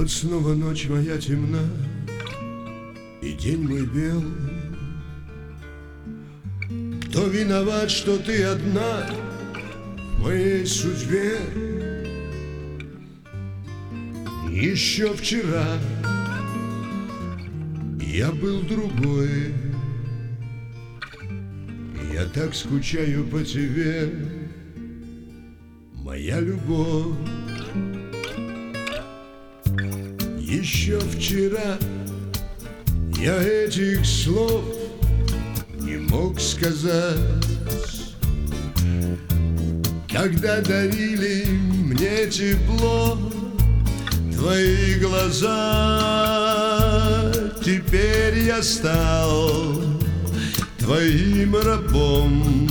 Вот снова ночь моя темна, и день мой бел. Кто виноват, что ты одна в моей судьбе? Еще вчера я был другой. Я так скучаю по тебе, моя любовь. Еще вчера я этих слов не мог сказать, когда дарили мне тепло твои глаза. Теперь я стал твоим рабом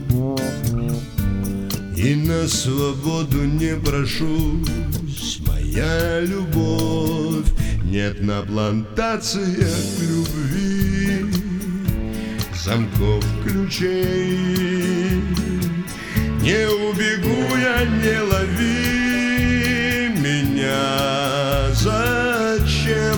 и на свободу не прошусь, моя любовь. Нет на плантациях любви замков, ключей. Не убегу я, не лови меня. Зачем?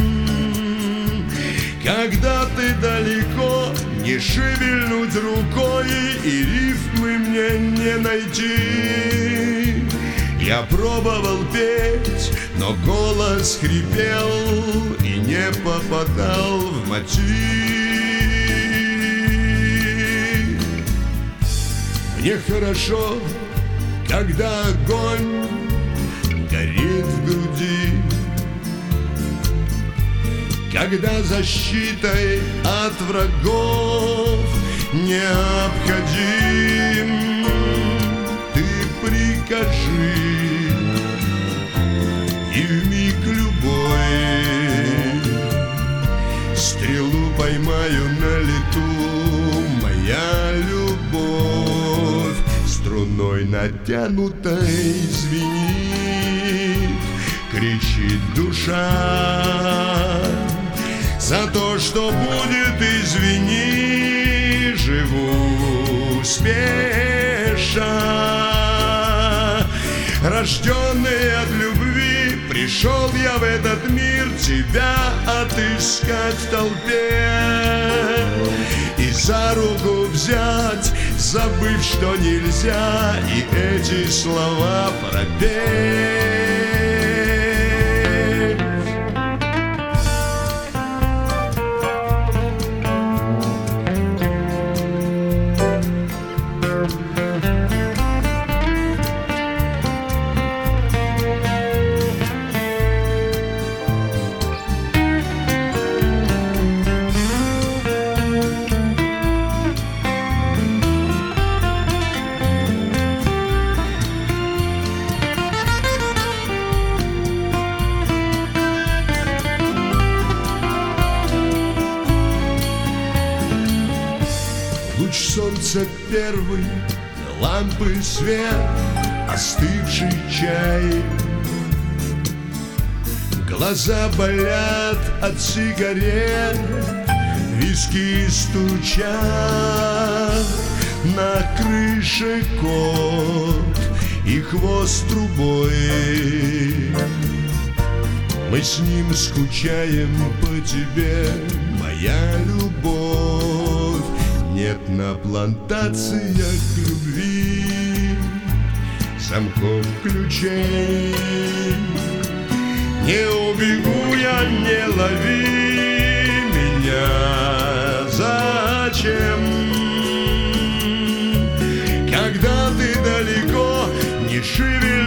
Когда ты далеко, не шевельнуть рукой, и рифмы мне не найти. Я пробовал петь, но голос хрипел и не попадал в мотив. Мне хорошо, когда огонь горит в груди, когда защитой от врагов необходим. Ты прикажи, и вмиг любой стрелу поймаю на лету. Моя любовь струной натянутой звенит, кричит душа. За то, что будет, извини, живу спеша. Рожденный от любви, пришел я в этот мир тебя отыскать в толпе и за руку взять, забыв, что нельзя, и эти слова пропеть. Луч солнца первый, лампы свет, остывший чай. Глаза болят от сигарет, виски стучат. На крыше кот и хвост трубой. Мы с ним скучаем по тебе, моя любовь. Нет на плантациях любви замков, ключей. Не убегу я, не лови меня. Зачем? Когда ты далеко, не шевели